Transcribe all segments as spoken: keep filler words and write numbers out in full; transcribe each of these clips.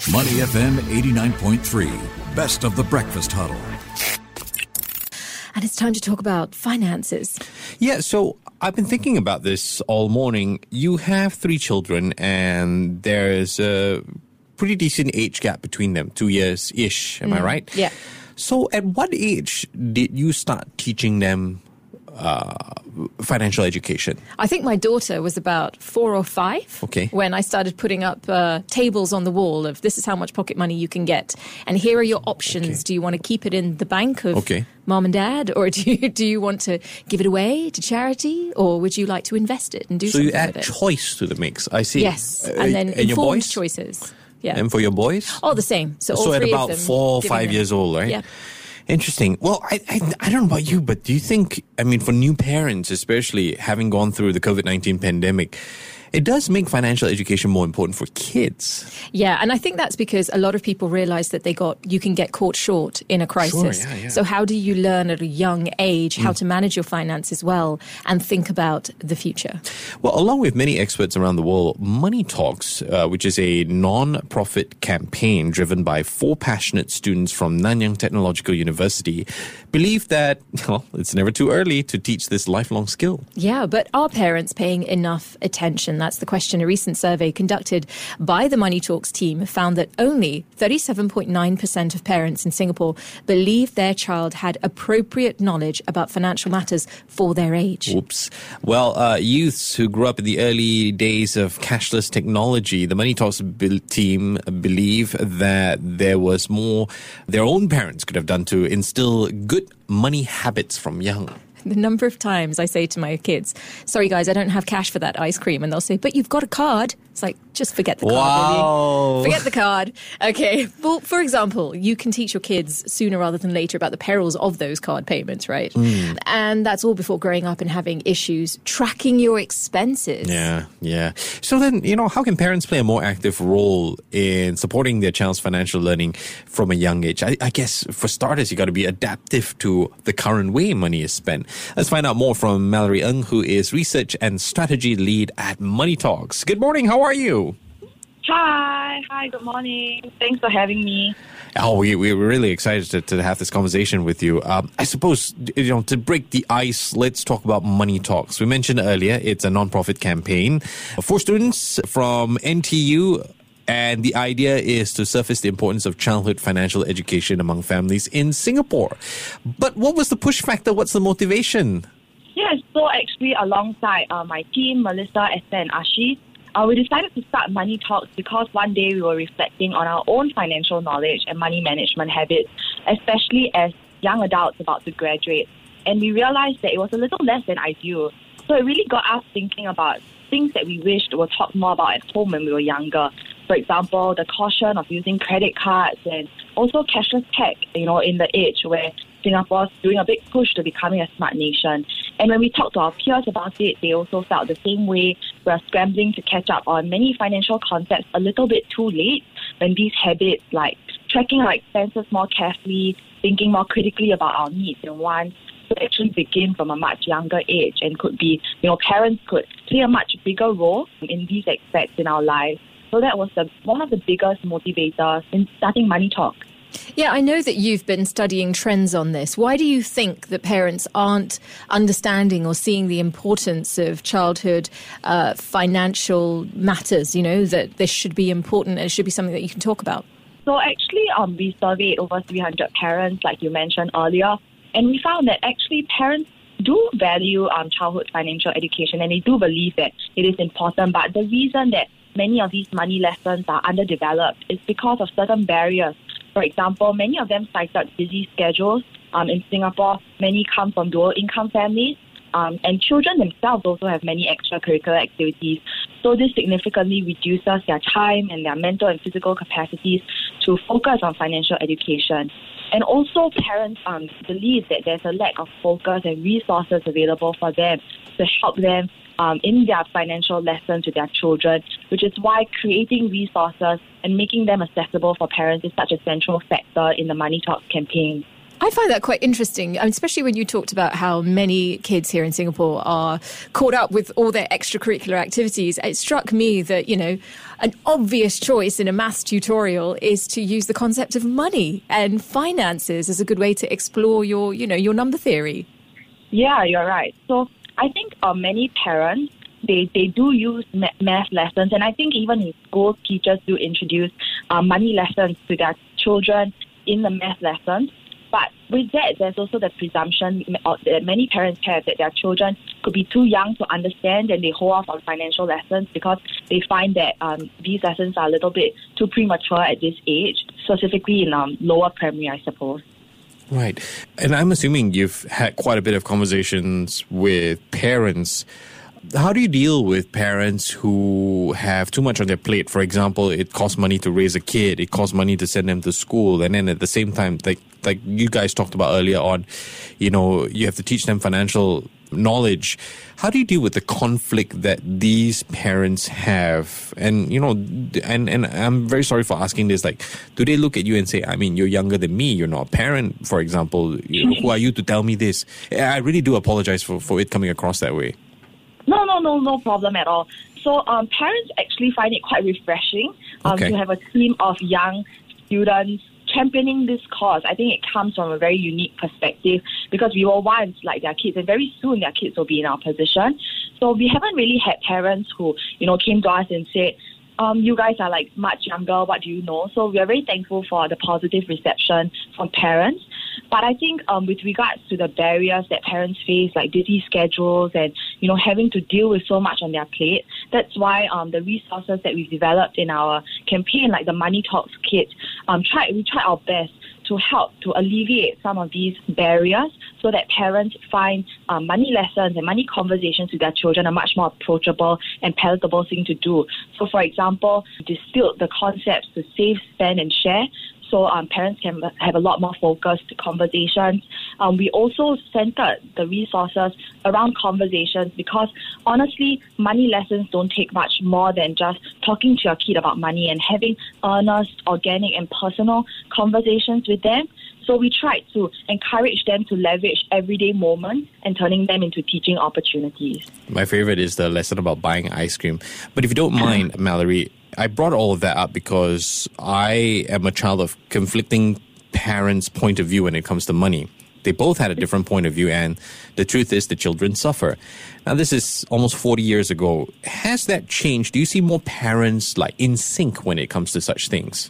Money F M eighty-nine point three, best of the breakfast huddle. And it's time to talk about finances. Yeah, so I've been thinking about this all morning. You have three children and there's a pretty decent age gap between them, two years-ish, am mm. I right? Yeah. So at what age did you start teaching them uh, financial education? I think my daughter was about four or five okay. when I started putting up uh, tables on the wall of this is how much pocket money you can get. And here are your options. Okay. Do you want to keep it in the bank of okay. mom and dad? Or do you, do you want to give it away to charity? Or would you like to invest it and do so something with it? So you add choice to the mix. I see. Yes. Uh, and then and informed your boys? choices. Yeah. And for your boys? All the same. So, all so at three about of them four or five them. years old, right? Yeah. Interesting. Well, I, I I don't know about you, but do you think, I mean, for new parents, especially having gone through the covid nineteen pandemic, it does make financial education more important for kids? Yeah, and I think that's because a lot of people realize that they got you can get caught short in a crisis. Sure, yeah, yeah. So how do you learn at a young age how mm. to manage your finances well and think about the future? Well, along with many experts around the world, Money Talks, uh, which is a non-profit campaign driven by four passionate students from Nanyang Technological University, believe that, well, it's never too early to teach this lifelong skill. Yeah, but are parents paying enough attention? That's the question. A recent survey conducted by the Money Talks team found that only thirty-seven point nine percent of parents in Singapore believe their child had appropriate knowledge about financial matters for their age. Oops. Well, uh, youths who grew up in the early days of cashless technology, the Money Talks be- team believe that there was more their own parents could have done to instill good money habits from young. The number of times I say to my kids, sorry guys, I don't have cash for that ice cream. And they'll say, but you've got a card. It's like, just forget the card. Wow. Really. Forget the card. Okay. Well, for example, you can teach your kids sooner rather than later about the perils of those card payments, right? Mm. And that's all before growing up and having issues tracking your expenses. Yeah, yeah. So then, you know, how can parents play a more active role in supporting their child's financial learning from a young age? I, I guess for starters, you got to be adaptive to the current way money is spent. Let's find out more from Mallory Ng, who is Research and Strategy Lead at Money Talks. Good morning. How are you? Hi. Hi, good morning. Thanks for having me. Oh, we, we're really excited to, to have this conversation with you. Um, I suppose, you know, to break the ice, let's talk about Money Talks. We mentioned earlier, it's a non-profit campaign for students from N T U. And the idea is to surface the importance of childhood financial education among families in Singapore. But what was the push factor? What's the motivation? Yes, so actually alongside uh, my team, Melissa, Esther and Ashi, uh, we decided to start Money Talks because one day we were reflecting on our own financial knowledge and money management habits, especially as young adults about to graduate. And we realized that it was a little less than ideal. So it really got us thinking about things that we wished were talked more about at home when we were younger. For example, the caution of using credit cards and also cashless tech, you know, in the age where Singapore's doing a big push to becoming a smart nation. And when we talked to our peers about it, they also felt the same way. We're scrambling to catch up on many financial concepts a little bit too late when these habits like tracking our expenses more carefully, thinking more critically about our needs and wants, could actually begin from a much younger age and could be, you know, parents could play a much bigger role in these aspects in our lives. So that was the, one of the biggest motivators in starting Money Talk. Yeah, I know that you've been studying trends on this. Why do you think that parents aren't understanding or seeing the importance of childhood uh, financial matters, you know, that this should be important and it should be something that you can talk about? So actually, um, we surveyed over three hundred parents, like you mentioned earlier, and we found that actually parents do value um, childhood financial education and they do believe that it is important. But the reason that many of these money lessons are underdeveloped is because of certain barriers. For example, many of them cited busy schedules. Um, in Singapore, many come from dual income families, um, and children themselves also have many extracurricular activities. So this significantly reduces their time and their mental and physical capacities to focus on financial education. And also parents um, believe that there's a lack of focus and resources available for them to help them um, in their financial lessons with their children, which is why creating resources and making them accessible for parents is such a central factor in the Money Talks campaign. I find that quite interesting, I mean, especially when you talked about how many kids here in Singapore are caught up with all their extracurricular activities. It struck me that, you know, an obvious choice in a maths tutorial is to use the concept of money and finances as a good way to explore your, you know, your number theory. Yeah, you're right. So I think uh, many parents, They, they do use math lessons, and I think even in school, teachers do introduce uh, money lessons to their children in the math lessons. But with that, there's also the presumption that many parents have that their children could be too young to understand, and they hold off on financial lessons because they find that um, these lessons are a little bit too premature at this age, specifically in um, lower primary, I suppose. Right. And I'm assuming you've had quite a bit of conversations with parents. How do you deal with parents who have too much on their plate? For example, it costs money to raise a kid, it costs money to send them to school, and then at the same time, like like you guys talked about earlier on, you know, you have to teach them financial knowledge. How do you deal with the conflict that these parents have? And, you know, and, and I'm very sorry for asking this, like, do they look at you and say, I mean, you're younger than me, you're not a parent, for example, you know, who are you to tell me this? I really do apologize for, for it coming across that way. No, no, no, no problem at all. So um, parents actually find it quite refreshing um, okay. to have a team of young students championing this cause. I think it comes from a very unique perspective because we were once like their kids, and very soon their kids will be in our position. So we haven't really had parents who, you know, came to us and said, Um, you guys are like much younger, what do you know? So we are very thankful for the positive reception from parents. But I think um, with regards to the barriers that parents face, like busy schedules and, you know, having to deal with so much on their plate, that's why um, the resources that we've developed in our campaign, like the Money Talks Kit, um, try, we try our best to help to alleviate some of these barriers so that parents find um, money lessons and money conversations with their children a much more approachable and palatable thing to do. So, for example, distilled the concepts to save, spend, and share, so um, parents can have a lot more focused conversations. Um, we also centered the resources around conversations because, honestly, money lessons don't take much more than just talking to your kid about money and having earnest, organic, and personal conversations with them. So we tried to encourage them to leverage everyday moments and turning them into teaching opportunities. My favorite is the lesson about buying ice cream. But if you don't mind, Mallory, I brought all of that up because I am a child of conflicting parents' point of view when it comes to money. They both had a different point of view, and the truth is the children suffer. Now, this is almost forty years ago. Has that changed? Do you see more parents like in sync when it comes to such things?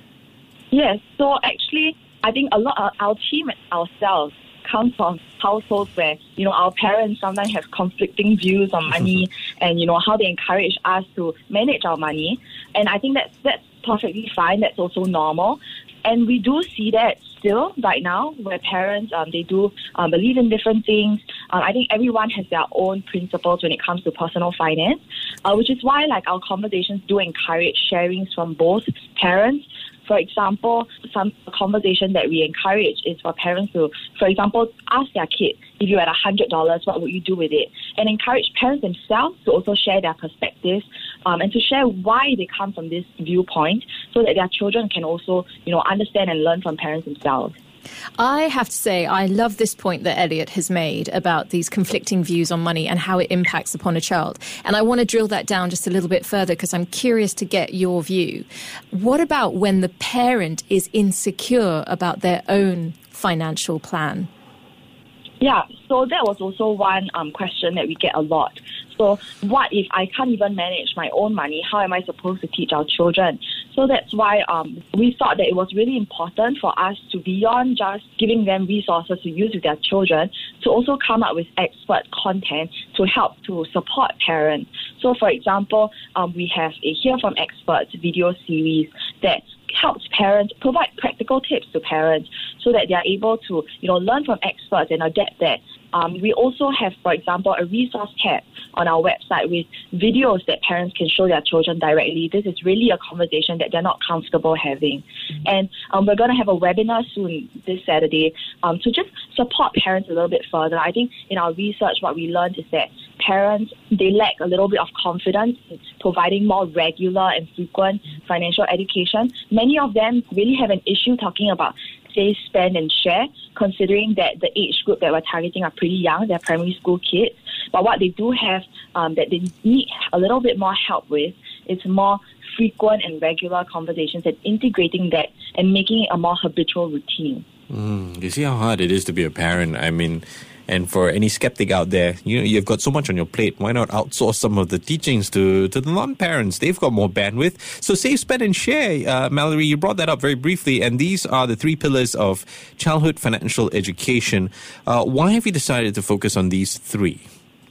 Yes. So actually, I think a lot of our team ourselves come from households where, you know, our parents sometimes have conflicting views on money and, you know, how they encourage us to manage our money. And I think that's, that's perfectly fine. That's also normal. And we do see that still right now where parents, um, they do um, believe in different things. Um, I think everyone has their own principles when it comes to personal finance, uh, which is why like our conversations do encourage sharings from both parents. For example, some conversation that we encourage is for parents to, for example, ask their kid, if you had one hundred dollars, what would you do with it? And encourage parents themselves to also share their perspectives um, and to share why they come from this viewpoint so that their children can also, you know, understand and learn from parents themselves. I have to say, I love this point that Elliot has made about these conflicting views on money and how it impacts upon a child. And I want to drill that down just a little bit further because I'm curious to get your view. What about when the parent is insecure about their own financial plan? Yeah, so that was also one um, question that we get a lot. So what if I can't even manage my own money? How am I supposed to teach our children? So that's why um, we thought that it was really important for us to, beyond just giving them resources to use with their children, to also come up with expert content to help to support parents. So for example, um, we have a Hear from Experts video series that helps parents, provide practical tips to parents so that they are able to, you know, learn from experts and adapt that. Um, we also have, for example, a resource tab on our website with videos that parents can show their children directly. This is really a conversation that they're not comfortable having. Mm-hmm. And um, we're going to have a webinar soon this Saturday um, to just support parents a little bit further. I think in our research, what we learned is that parents, they lack a little bit of confidence in providing more regular and frequent financial education. Many of them really have an issue talking about save, spend, and share, considering that the age group that we're targeting are pretty young. They're primary school kids. But what they do have um, that they need a little bit more help with is more frequent and regular conversations and integrating that and making it a more habitual routine. Mm, you see how hard it is to be a parent? I mean, and for any skeptic out there, you know, you've got so much on your plate. Why not outsource some of the teachings to, to the non-parents? They've got more bandwidth. So save, spend, and share. Uh, Mallory, you brought that up very briefly, and these are the three pillars of childhood financial education. Uh, why have you decided to focus on these three?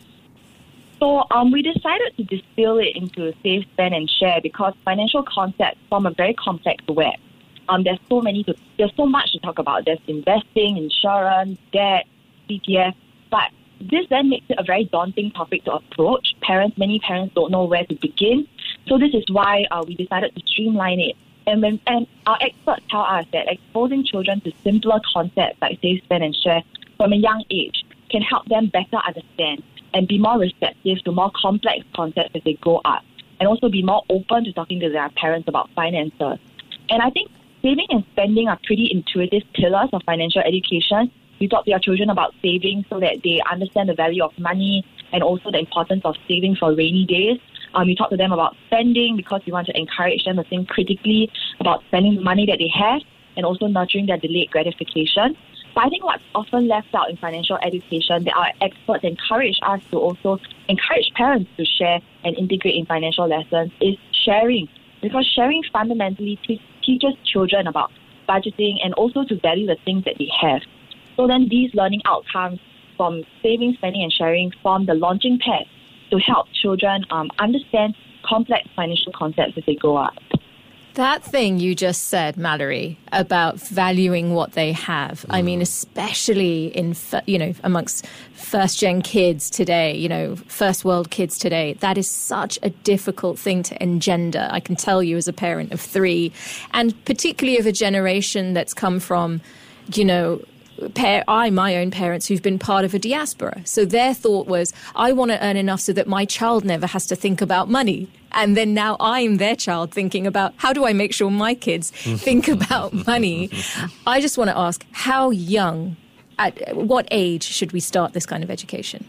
So um, we decided to distill it into save, spend, and share because financial concepts form a very complex web. Um, there's so many. To, there's so much to talk about. There's investing, insurance, debt, C P F. But this then makes it a very daunting topic to approach. Parents, many parents don't know where to begin. So this is why uh, we decided to streamline it. And when and our experts tell us that exposing children to simpler concepts like save, spend, and share from a young age can help them better understand and be more receptive to more complex concepts as they grow up, and also be more open to talking to their parents about finances. And I think saving and spending are pretty intuitive pillars of financial education. You talk to your children about saving so that they understand the value of money and also the importance of saving for rainy days. Um, you talk to them about spending because you want to encourage them to think critically about spending the money that they have and also nurturing their delayed gratification. But I think what's often left out in financial education that our experts encourage us to also encourage parents to share and integrate in financial lessons is sharing. Because sharing fundamentally te- teaches children about budgeting and also to value the things that they have. So then these learning outcomes from saving, spending, and sharing form the launching pad to help children um, understand complex financial concepts as they grow up. That thing you just said, Mallory, about valuing what they have. Mm. I mean, especially in, you know, amongst first-gen kids today, you know, first-world kids today, that is such a difficult thing to engender, I can tell you as a parent of three, and particularly of a generation that's come from, you know, Pair, I, my own parents who've been part of a diaspora. So their thought was, I want to earn enough so that my child never has to think about money. And then now I'm their child thinking about how do I make sure my kids think about money? I just want to ask, how young, at what age should we start this kind of education?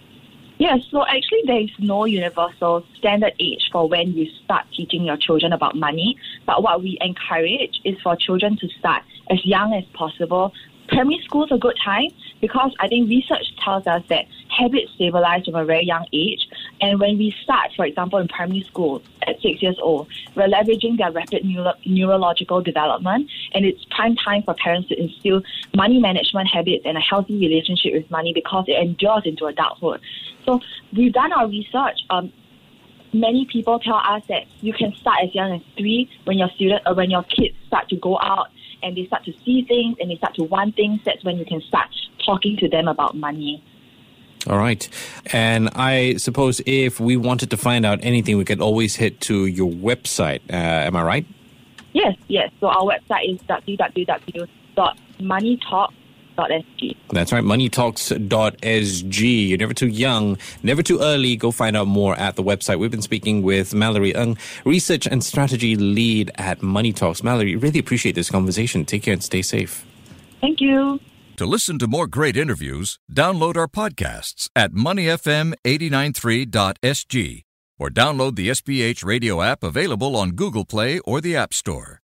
Yes, so actually there is no universal standard age for when you start teaching your children about money. But what we encourage is for children to start as young as possible. Primary school is a good time because I think research tells us that habits stabilize from a very young age. And when we start, for example, in primary school at six years old, we're leveraging their rapid neuro- neurological development. And it's prime time for parents to instill money management habits and a healthy relationship with money because it endures into adulthood. So we've done our research. Um, many people tell us that you can start as young as three when your student or when your kids start to go out and they start to see things and they start to want things. That's when you can start talking to them about money. All right. And I suppose if we wanted to find out anything, we could always head to your website. Uh, am I right? Yes, yes. So our website is w w w dot money talk dot s g. That's right, money talks dot s g. You're never too young, never too early. Go find out more at the website. We've been speaking with Mallory Ng, Research and Strategy Lead at Money Talks. Mallory, really appreciate this conversation. Take care and stay safe. Thank you. To listen to more great interviews, download our podcasts at money f m eight nine three dot s g or download the S P H radio app available on Google Play or the App Store.